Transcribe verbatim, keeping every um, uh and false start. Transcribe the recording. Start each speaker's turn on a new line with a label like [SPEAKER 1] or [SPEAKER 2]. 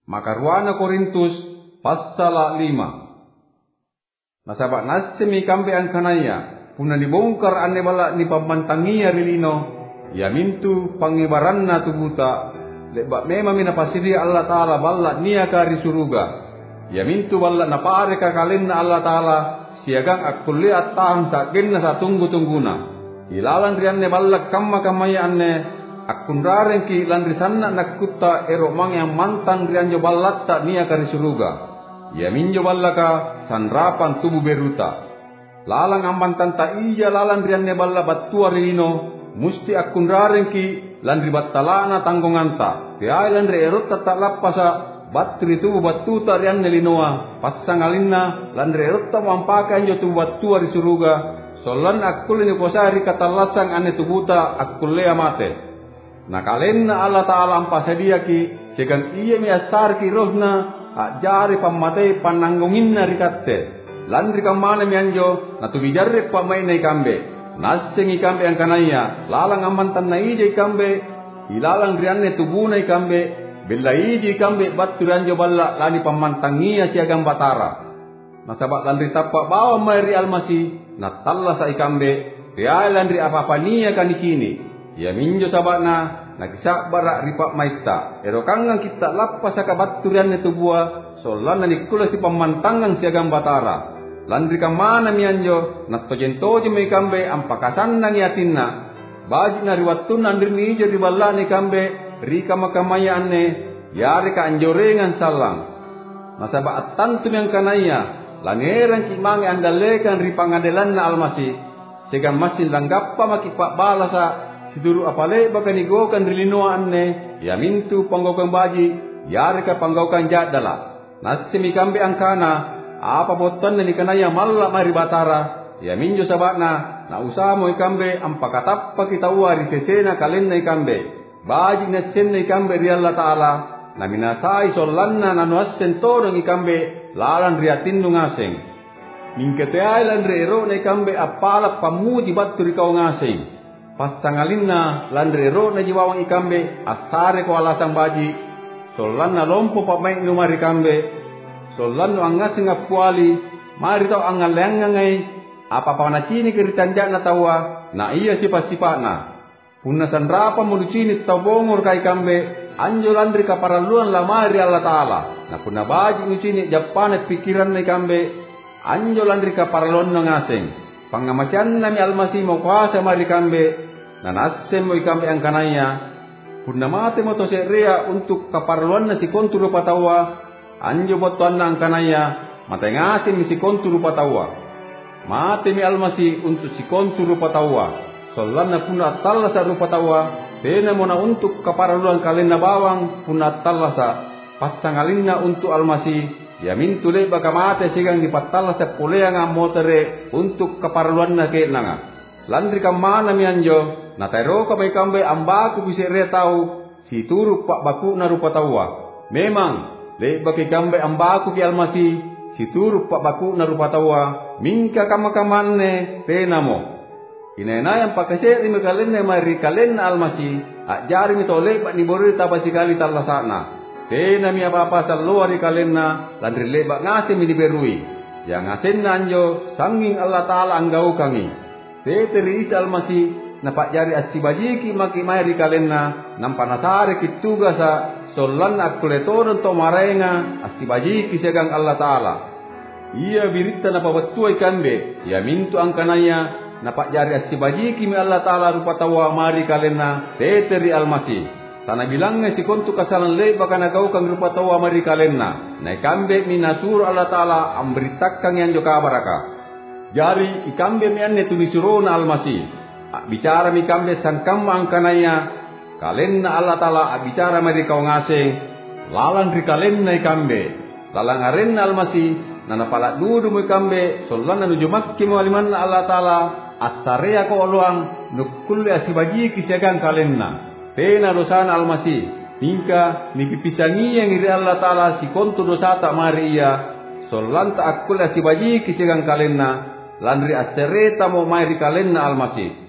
[SPEAKER 1] Maka ruana Korintus pasal lima. Nasabak nasimi kambe ang kanaya puna dibongkar ane bala ni pamantangia rilino ya mintu pangibaranna tubuta lebak memang minapasiri Allah Ta'ala bala niya kari suruga ya mintu bala napare ka kalenna Allah Ta'ala siagang akkulli at-tahang sa genna sa tunggu-tungguna ilalan rianne bala kamma kamaya anne akkun raren ki landri sanna nakutta ero mang yang mantan rianjo balatta niya kari suruga ya minjo bala ka sanrapan tubuh beruta lalang ambantan ta iya lalan rianne balla battua rilino musti akkun raren ki landri battalana tanggonganta tiai landri erot tak lappasa battri tubuh battuta rianne linoa passangalinna landri erot ta wampaka injo tubuh battua ri suruga sollan akkul ni posari katalasang ane tubuta akkullea mate nakalenna Allah Ta'ala ampasadia ki segan iya mi asar ki rohna ajari pammatei pananggonginna rikatte landri kamana mianjo na tubijarre pamai nai kambe nassengi kambe ang kanaya lalang amantan na ije kambe ilalang rianne tubuna kambe bella ije kambe battu ranjo balla lani pamantangia siagam batara nasabak landri tappa bawa mai almasi na talla sa ikambe riai landri apa-apa nia kanikini ya minjo sabakna nakisak barak ripak maita ero kangang kita lappas saka battu rianne tubua solan nikula si pamantangan siagam batara landri kamana mianjo natto jentoje me kambe ampakasanna ni atinna baji na riwattun andri ni je riballani kambe rika makamaya anne yare ka anjorengan salang nasaba attantu yang kanaya langeran ki mange andalekan ripangadelanna almasi segam masin langgappa makipak balasa siduru apale bakani gokan rilinoa anne ya mintu panggokan baji yare ka panggokan jadala nasimi kambe angkana apa botan ni kanaya malla mari batara ya minjo sabakna na usamo ikambe ampakatappa kita uari sesena kalenna ikambe baji na senna ikambe ri Allah Ta'ala na minasai sollanna na nuassen torong ikambe lalan riatinnu ngaseng mingkete ailan rero na ikambe apala pamuji battu rikau ngaseng passangalinna landrero na jiwawang ikambe asare ko alasang baji sollanna lompo pamain numari ikambe sollan no angasing apwali mari tau angalengangai apa pana cini keritanja na tawa na iya sipa-sipana punna sanrapa mulucini tau bongor kai kambe anjo landri kaparaluan lamari Allah Ta'ala na punna baji nucini japane pikiran na kambe anjo landri kaparaluan no ngaseng pangamasian nami almasi mo kuasa mari kambe na nassem mo ikambe ang kanaya punna mate mo to serea untuk kaparaluan na si konturo patawa anjo botuan nang kanaya matengasi misi konturu patawa mate mi almasi untuk si konturu patawa sollanna puna tallasa rupatawa pena mona untuk kaparaluan kalenna bawang puna tallasa passangalinna untuk almasi ya mintu le baka mate sigang di patallasa puleanga motere untuk kaparaluan na kenanga landri kamana mi anjo na tero ka kambe ambaku bise re tau si turu pak baku na rupatawa memang le baki kambe ambaku ki almasi situru pak baku na rupatawa mingka kamakamanne tenamo inena yang pakase ri mekalenne mari kalenna almasi ajari mi tole pak ni bori tapa sikali tallasana tena mi apa-apa salluari kalenna landri lebak ngase mi diberui yang ngasenna anjo sanging Allah Ta'ala anggau kami teteri isa almasi napak jari asibajiki maki mari kalenna nampanasare kituga sa sollan akkuletoron to marenga asibaji kisegang Allah Ta'ala iya birita napa battua ikambe ya mintu angkanaya napak jari asibaji kimi Allah Ta'ala rupatawa mari kalenna teteri almasi tanah bilangnya si kontu kasalan le bakana kau kang rupatawa mari kalenna na ikambe minasur Allah Ta'ala amberitakan yang joka baraka jari ikambe mianne tulisurona almasi bicara mi kambe sangkam angkanaya kalenna Allah Ta'ala bicara mari kau ngaseng lalan ri kalenna ikambe lalang arenna almasi nana pala dudu mu ikambe sollanna nuju makki mo alimanna Allah Ta'ala asarea ko oluang nukulli asibaji kisiagang kalenna pena dosana almasi hingga nikipisangi yang iri Allah Ta'ala si kontu dosata mari iya sollanta akkulli asibaji kisiagang kalenna landri asereta mo mari kalenna almasi